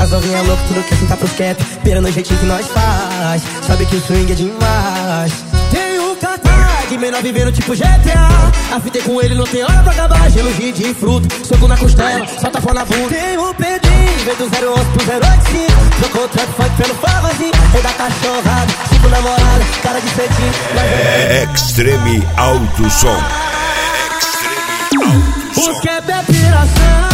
As novinhas loucas, tudo quer sentar pros quietos, pera no jeitinho que nós faz. Sabe que o swing é demais. Tem um Katag, menor vivendo tipo GTA. Afitei com ele, não tem hora pra acabar. Gelo de fruta, soco na costela, solta fora na bunda. Tem um Pedrinho, veio do 011 pro 085. Trocou o trap funk pelo favozinho. Rei da cachorrada, cinco namorada, cara de cetim. Extreme Alto Som. Os que é piração.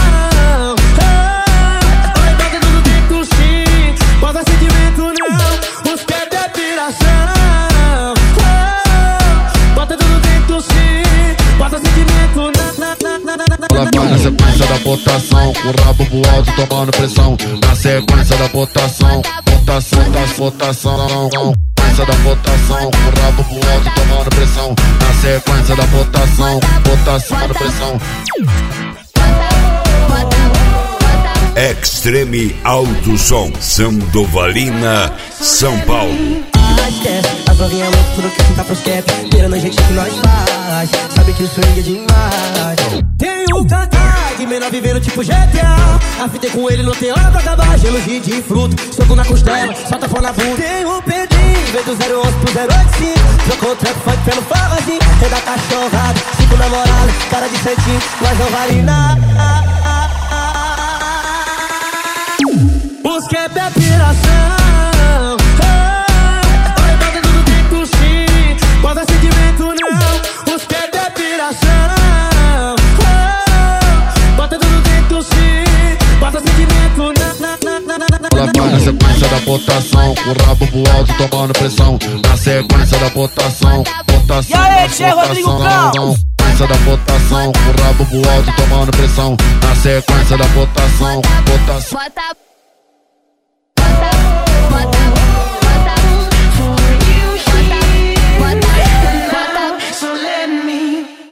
Bota sentimento não, os que é depiração. Bota tudo dentro sim, bota sentimento não. Ela vai na sequência da botação, o rabo pro alto tomando pressão. Na sequência da botação, botação das botação. Sequência da botação, o rabo pro alto tomando pressão. Na sequência da botação, botação da pressão. Extreme Alto Som, Sandovalina, São Paulo. As novinhas loucas, tudo quer sentar pros quietos, pera no jeitinho que nós faz. Sabe que o swing é demais. Tem um Katag, menor vivendo tipo GTA. Afitei com ele, não tem hora pra acabar. Gelo de fruta, soco na costela, solta fora na bunda. Tem um Pedrinho, veio do 011 pro 085. Trocou o trap funk pelo favozinho. Rei da cachorrada, cinco namorada, cara de cetim. Mas não vale nada. Os que é piração. Bota tudo dentro sim, bota sentimento não. Os que é piração. Bota tudo dentro sim, bota sentimento não. Ela vai na sequência da botação, o rabo pro alto tomando pressão. Na sequência da botação, botação das botação. Sequência da botação, o rabo pro alto tomando pressão. Na sequência da botação, botação.